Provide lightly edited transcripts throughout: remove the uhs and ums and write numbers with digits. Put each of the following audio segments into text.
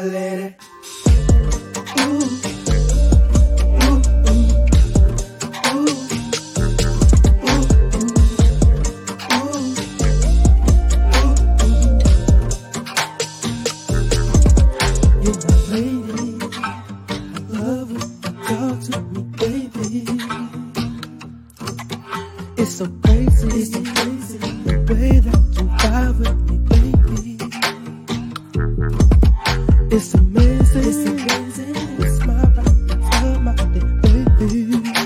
lady. You're my lady. I love when you talk to me, baby. It's so crazy, the way that you vibe with me, baby. It's amazing, you smile right time my day, baby.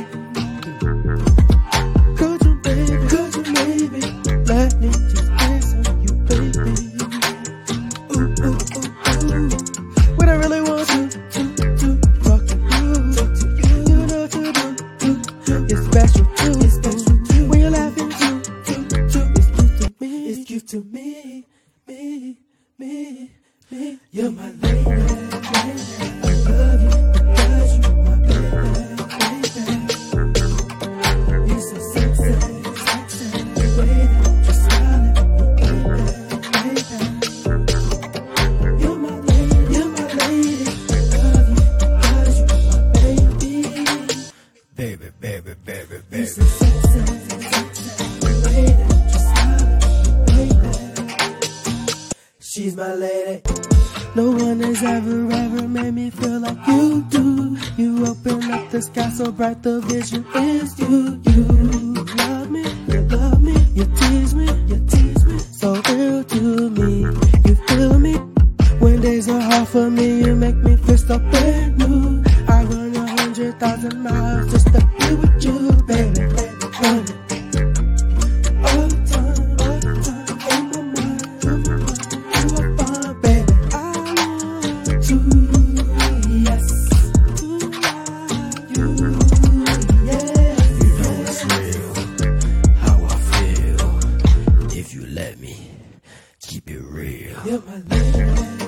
Could you maybe let me just dance on you, baby? Ooh, ooh, ooh, ooh. What I really want to talk to you, you know to do, it's special too. When you're laughing too, it's cute to me, me. You're my lady. I love you because you're my baby. You're so sexy, the way that you smile at me, baby. You're my lady. I love you because you're my baby. Baby. You're so sexy, the way that you smile at me, baby. She's my lady. No one has ever made me feel like you do. You open up the sky so bright, the vision is you. You love me, you tease me, so real to me. You feel me when days are hard for me. You make me feel so brand new. I run 100,000 miles just to be with you, baby. All the time, in my mind, you are fine, baby. Yes. You know it's real, how I feel. If you let me, keep it real. You're my lady.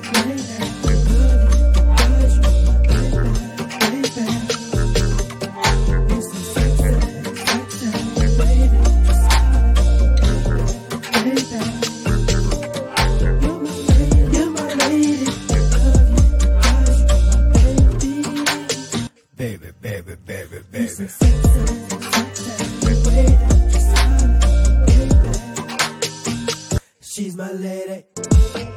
You're so sexy, the way that you smile, baby. You're my lady. Baby. So sexy, the way that you smile, baby. She's my lady.